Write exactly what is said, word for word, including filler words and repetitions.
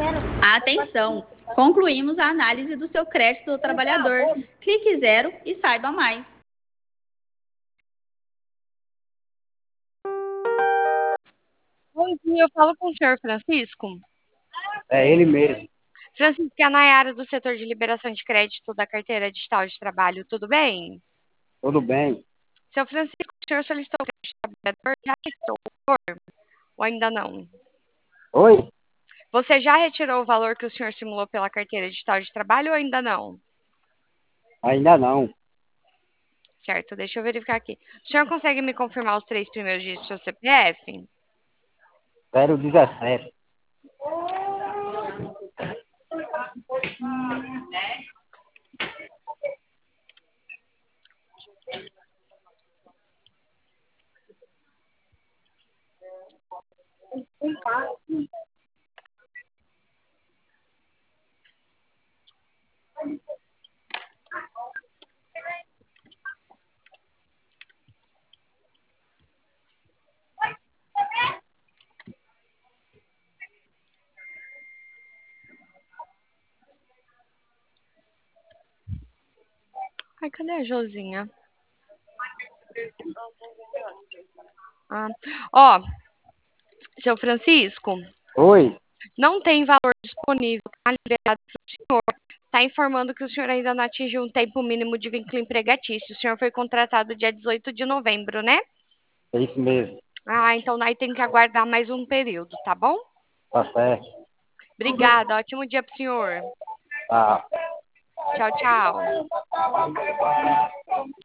Atenção! Concluímos a análise do seu crédito do trabalhador. Clique zero e saiba mais. Bom dia, eu falo com o senhor Francisco. É ele mesmo. Francisco, é a Nayara do setor de liberação de crédito da carteira digital de trabalho, tudo bem? Tudo bem? Seu Francisco, o senhor solicitou o crédito de trabalhador, já retirou o valor? Ou ainda não? Oi? Você já retirou o valor que o senhor simulou pela carteira digital de trabalho ou ainda não? Ainda não. Certo, deixa eu verificar aqui. O senhor consegue me confirmar os três primeiros dígitos do seu C P F? zero dezessete. Ai, cadê a Josinha? Ah, ó, seu Francisco, Oi? não tem valor disponível, tá liberado para o senhor. Está informando que o senhor ainda não atingiu um tempo mínimo de vínculo empregatício. O senhor foi contratado dia dezoito de novembro, né? É isso mesmo. Ah, então aí tem que aguardar mais um período, tá bom? Tá certo. Obrigada, ótimo dia pro senhor. Tá. Tchau, tchau.